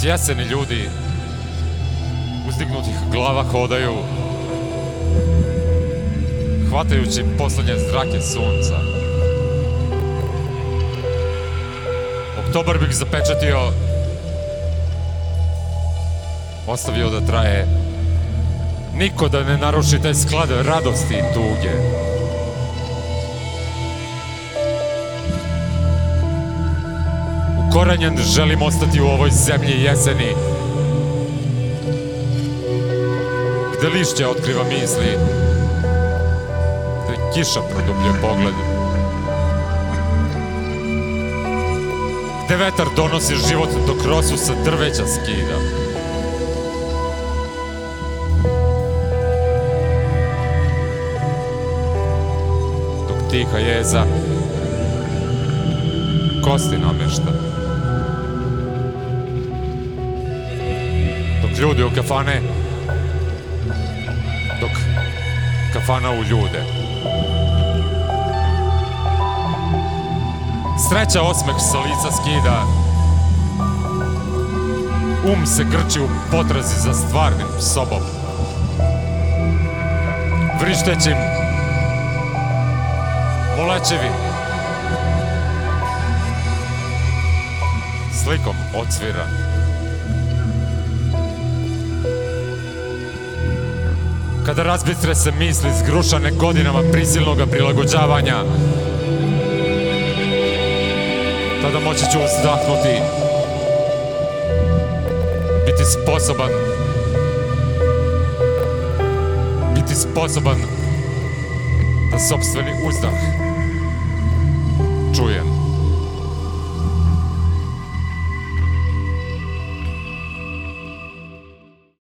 jeseni ljudi uzdignutih glava hodaju, hvatajući poslednje zrake sunca. Oktobar bih zapečatio, ostavio da traje, niko da ne naruši taj sklad radosti i tuge. Ukorenjen želim ostati u ovoj zemlji jeseni, gde lišće otkriva misli, gde kiša produbljuje pogled, gde vetar donosi život dok rosu sa drveća skida. Dok tiha jeza kosti namešta. Dok ljudi u kafane, dok kafana u ljude. Sreća osmeh sa lica skida, se grči u potrazi za stvarnim sobom. Vrištećim, molećevim, slikom odsvira. Kada razbitre se misli zgrušane godinama prisilnog prilagođavanja, tada moći ću uzdahnuti, biti sposoban da sopstveni uzdah čujem.